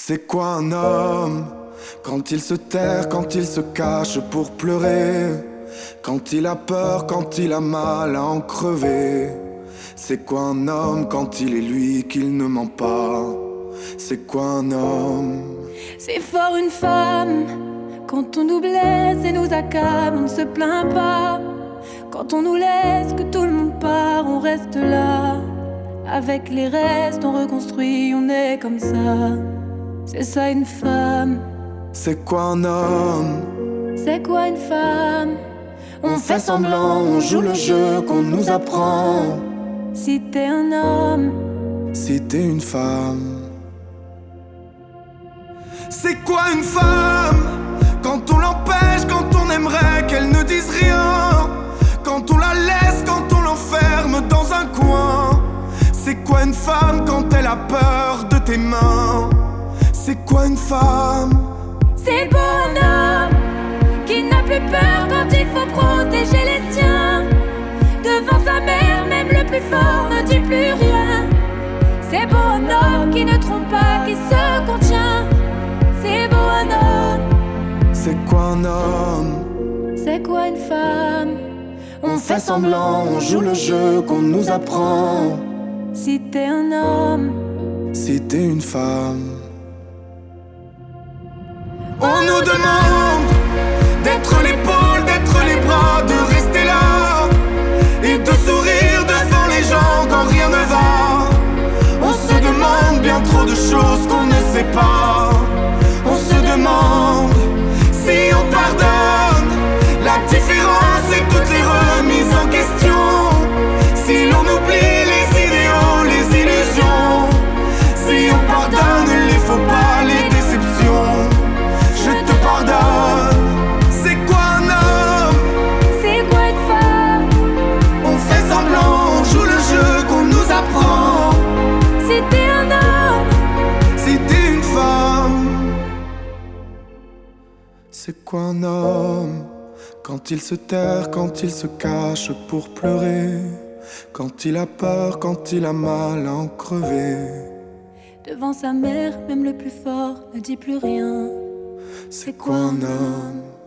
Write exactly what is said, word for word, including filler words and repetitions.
C'est quoi un homme? Quand il se terre, quand il se cache pour pleurer, quand il a peur, quand il a mal à en crever. C'est quoi un homme quand il est lui qu'il ne ment pas? C'est quoi un homme? C'est fort une femme. Quand on nous blesse et nous accable, on ne se plaint pas. Quand on nous laisse, que tout le monde part, on reste là. Avec les restes, on reconstruit, on est comme ça. C'est ça une femme. C'est quoi un homme? C'est quoi une femme? On fait semblant, on joue le jeu qu'on nous apprend. Si t'es un homme, si t'es une femme. C'est quoi une femme? Quand on l'empêche, quand on aimerait qu'elle ne dise rien, quand on la laisse, quand on l'enferme dans un coin. C'est quoi une femme quand elle a peur de tes mains? C'est quoi une femme? c'est beau un homme qui n'a plus peur quand il faut protéger les siens. Devant sa mère, même le plus fort ne dit plus rien. C'est beau un homme qui ne trompe pas, qui se contient. C'est beau un homme. C'est quoi un homme? C'est quoi une femme? On fait semblant, on joue le jeu qu'on nous apprend. Si t'es un homme, si t'es une femme. On nous demande d'être l'épaule, d'être les bras, de rester là et de sourire devant les gens quand rien ne va. On se demande bien trop de choses qu'on ne sait pas. On se demande si on pardonne la différence et toutes les remises en question. Si l'on oublie les idéaux, les illusions. Si on pardonne les faux pas, les déceptions. Je te pardonne. C'est quoi un homme? c'est quoi une femme? On fait semblant, on joue le jeu qu'on nous apprend. Si t'es un homme, si t'es une femme. C'est quoi un homme? Quand il se terre, quand il se cache pour pleurer, quand il a peur, quand il a mal à en crever. devant sa mère, même le plus fort ne dit plus rien. C'est quoi un homme?